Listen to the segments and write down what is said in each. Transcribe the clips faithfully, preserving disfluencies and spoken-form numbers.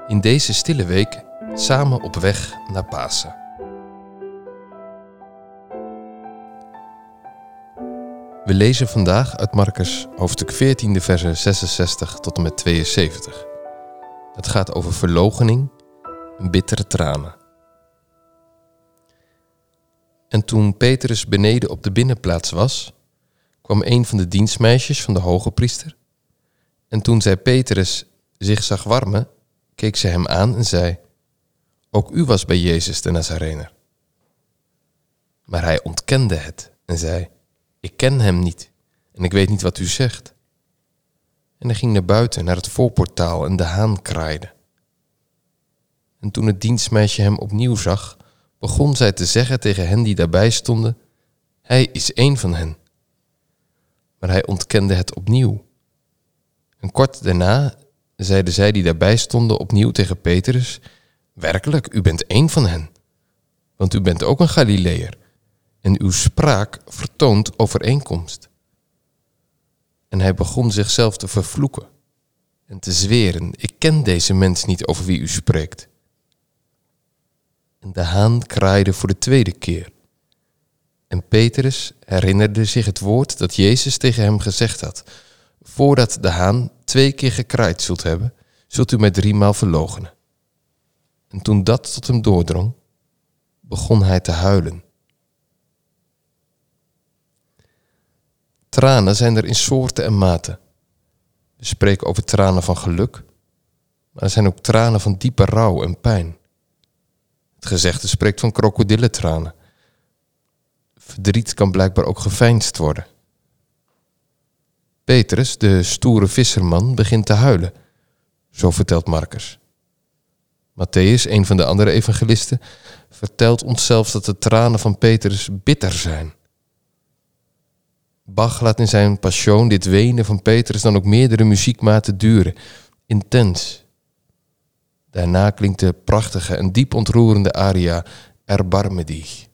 In deze stille week samen op weg naar Pasen. We lezen vandaag uit Marcus hoofdstuk veertien, de versen zesenzestig tot en met tweeënzeventig. Het gaat over verloochening en bittere tranen. En toen Petrus beneden op de binnenplaats was, kwam een van de dienstmeisjes van de hoge priester. En toen zij Petrus zich zag warmen, keek ze hem aan en zei: ook u was bij Jezus de Nazarener. Maar hij ontkende het en zei: ik ken hem niet en ik weet niet wat u zegt. En hij ging naar buiten, naar het voorportaal, en de haan kraaide. En toen het dienstmeisje hem opnieuw zag, begon zij te zeggen tegen hen die daarbij stonden: hij is een van hen. Maar hij ontkende het opnieuw. En kort daarna zeiden zij die daarbij stonden opnieuw tegen Petrus: werkelijk, u bent een van hen, want u bent ook een Galileër, en uw spraak vertoont overeenkomst. En hij begon zichzelf te vervloeken en te zweren: ik ken deze mens niet over wie u spreekt. En de haan kraaide voor de tweede keer. En Petrus herinnerde zich het woord dat Jezus tegen hem gezegd had: voordat de haan twee keer gekraaid zult hebben, zult u mij driemaal verloochenen. En toen dat tot hem doordrong, begon hij te huilen. Tranen zijn er in soorten en maten. We spreken over tranen van geluk, maar er zijn ook tranen van diepe rouw en pijn. Het gezegde spreekt van krokodillentranen. Verdriet kan blijkbaar ook geveinsd worden. Petrus, de stoere visserman, begint te huilen. Zo vertelt Marcus. Mattheüs, een van de andere evangelisten, vertelt ons zelfs dat de tranen van Petrus bitter zijn. Bach laat in zijn Passion dit wenen van Petrus dan ook meerdere muziekmaten duren, intens. Daarna klinkt de prachtige en diep ontroerende aria Erbarme dich.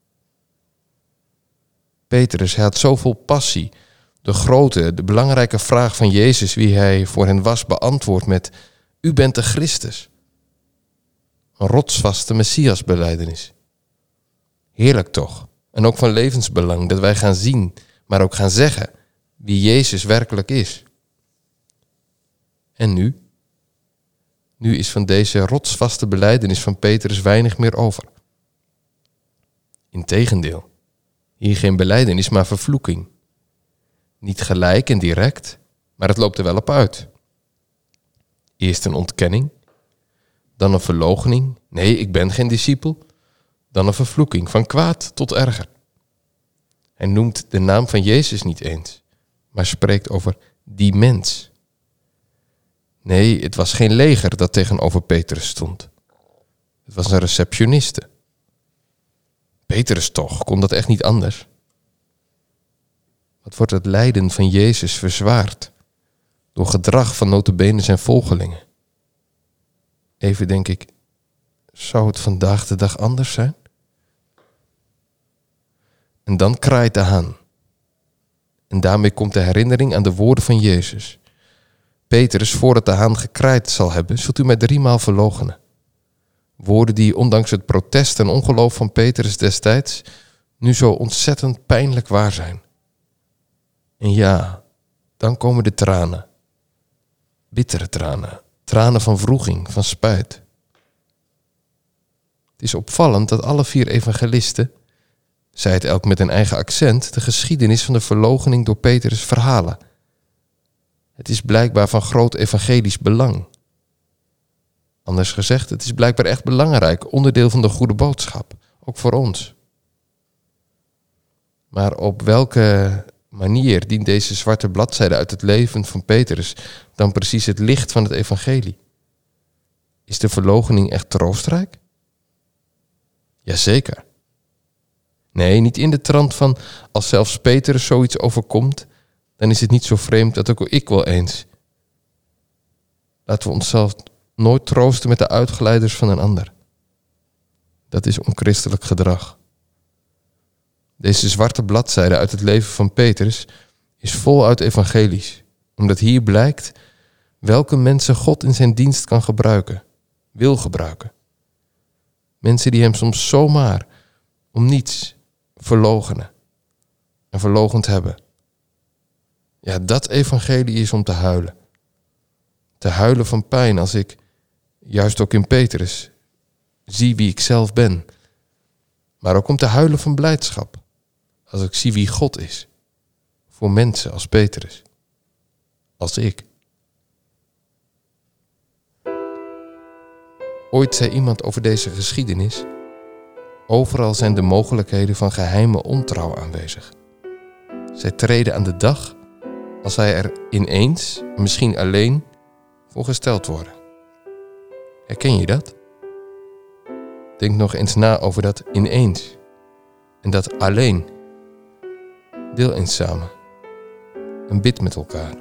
Petrus, hij had zoveel passie. De grote, de belangrijke vraag van Jezus, wie hij voor hen was, beantwoord met: u bent de Christus. Een rotsvaste Messiasbelijdenis. Heerlijk toch, en ook van levensbelang, dat wij gaan zien, maar ook gaan zeggen wie Jezus werkelijk is. En nu? Nu is van deze rotsvaste belijdenis van Petrus weinig meer over. Integendeel, hier geen belijdenis, maar vervloeking. Niet gelijk en direct, maar het loopt er wel op uit. Eerst een ontkenning, dan een verloochening. Nee, ik ben geen discipel. Dan een vervloeking, van kwaad tot erger. Hij noemt de naam van Jezus niet eens, maar spreekt over die mens. Nee, het was geen leger dat tegenover Petrus stond. Het was een receptioniste. Petrus toch, kon dat echt niet anders? Wat wordt het lijden van Jezus verzwaard door gedrag van nota bene zijn volgelingen? Even denk ik, zou het vandaag de dag anders zijn? En dan kraait de haan. En daarmee komt de herinnering aan de woorden van Jezus. Petrus, voordat de haan gekraaid zal hebben, zult u mij driemaal verloochenen. Woorden die, ondanks het protest en ongeloof van Petrus destijds, nu zo ontzettend pijnlijk waar zijn. En ja, dan komen de tranen. Bittere tranen. Tranen van wroeging, van spijt. Het is opvallend dat alle vier evangelisten, zij het elk met een eigen accent, de geschiedenis van de verloochening door Petrus verhalen. Het is blijkbaar van groot evangelisch belang. Anders gezegd, het is blijkbaar echt belangrijk, onderdeel van de goede boodschap, ook voor ons. Maar op welke manier dient deze zwarte bladzijde uit het leven van Petrus dan precies het licht van het evangelie? Is de verloochening echt troostrijk? Jazeker. Nee, niet in de trant van: als zelfs Petrus zoiets overkomt, dan is het niet zo vreemd dat ook ik wel eens. Laten we onszelf nooit troosten met de uitgeleiders van een ander. Dat is onchristelijk gedrag. Deze zwarte bladzijde uit het leven van Petrus is voluit evangelisch, omdat hier blijkt welke mensen God in zijn dienst kan gebruiken wil gebruiken. Mensen die hem soms zomaar om niets verloochenen en verloochend hebben. Ja, dat evangelie is om te huilen. Te huilen van pijn als ik, juist ook in Petrus, zie wie ik zelf ben. Maar ook om te huilen van blijdschap als ik zie wie God is. Voor mensen als Petrus. Als ik. Ooit zei iemand over deze geschiedenis: overal zijn de mogelijkheden van geheime ontrouw aanwezig. Zij treden aan de dag als zij er ineens, misschien alleen, voor gesteld worden. Herken je dat? Denk nog eens na over dat ineens en dat alleen. Deel eens samen en bid met elkaar.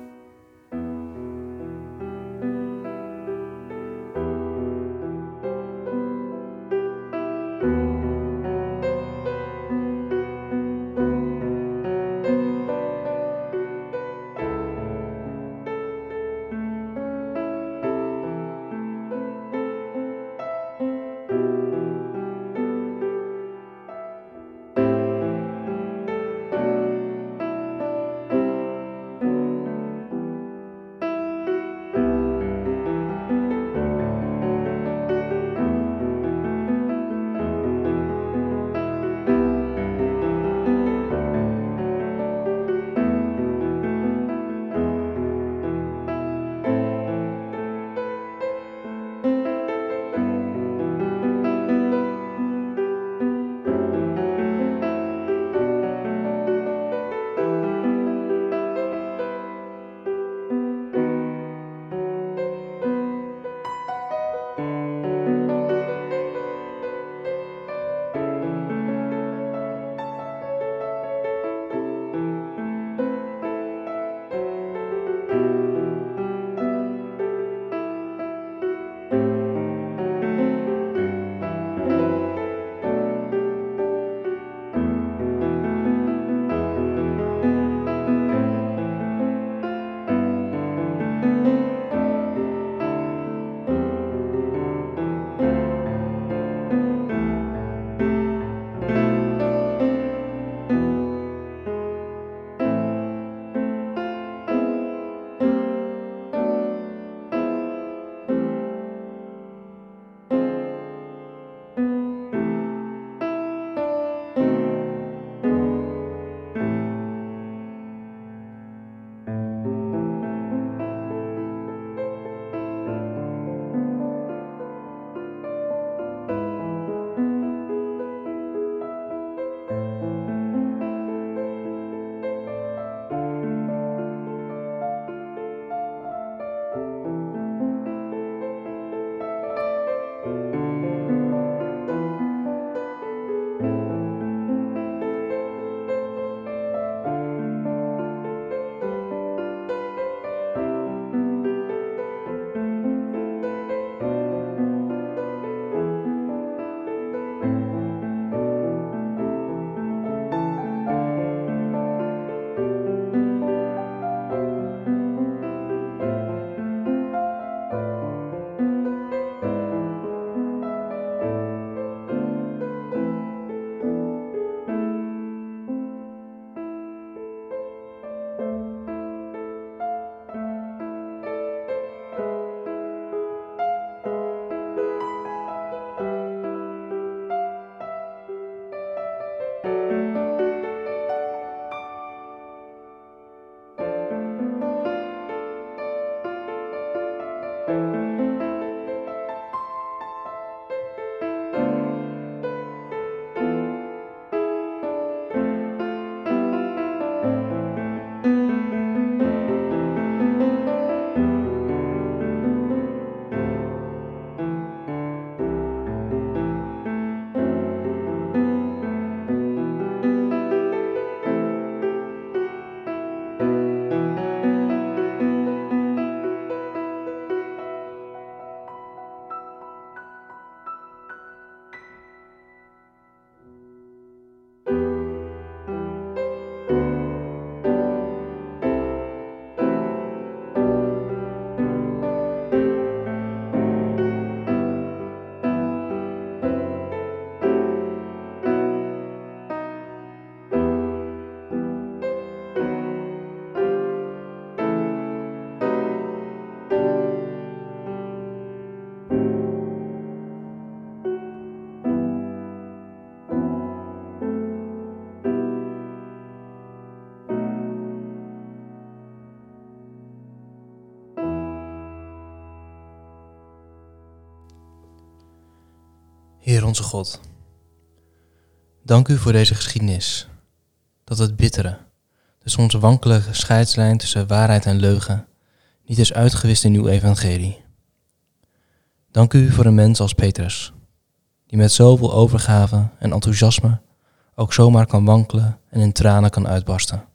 Heer onze God, dank u voor deze geschiedenis, dat het bittere, de soms wankelige scheidslijn tussen waarheid en leugen niet is uitgewist in uw evangelie. Dank u voor een mens als Petrus, die met zoveel overgave en enthousiasme ook zomaar kan wankelen en in tranen kan uitbarsten.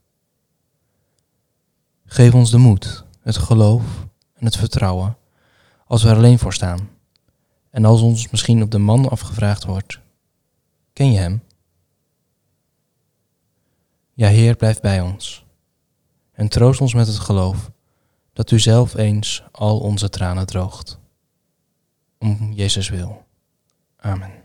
Geef ons de moed, het geloof en het vertrouwen als we er alleen voor staan. En als ons misschien op de man afgevraagd wordt, ken je hem? Ja, Heer, blijf bij ons en troost ons met het geloof dat u zelf eens al onze tranen droogt. Om Jezus wil. Amen.